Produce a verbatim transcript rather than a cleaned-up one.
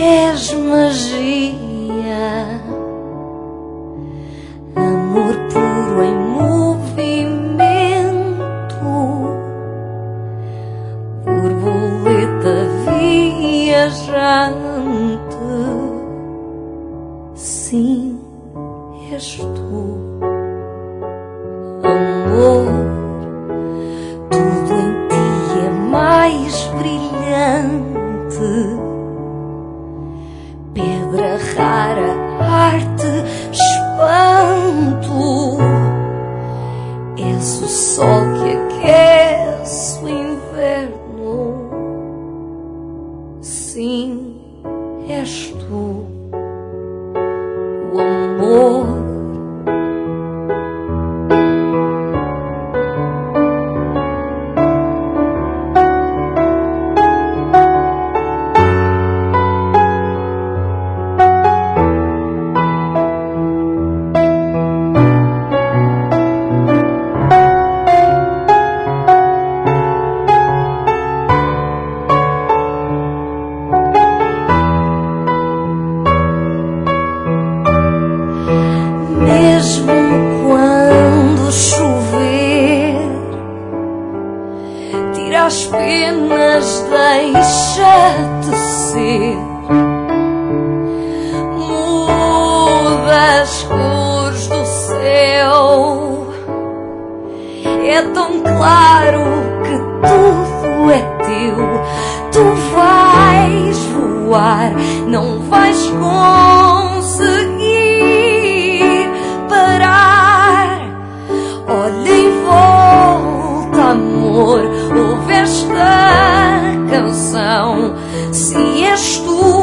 És magia, amor puro em movimento, borboleta viajante. Sim, és tu, amor. Tudo em ti é mais brilhante, pedra rara, arte, espanto. És o sol que aquece o inverno. Sim, és tu, o amor. Mesmo quando chover, tira as penas, deixa-te ser. Muda as cores do céu, é tão claro que tudo é teu. Tu vais voar, não vais conseguir parar. Olha em volta, amor, ouve esta canção. Se és tu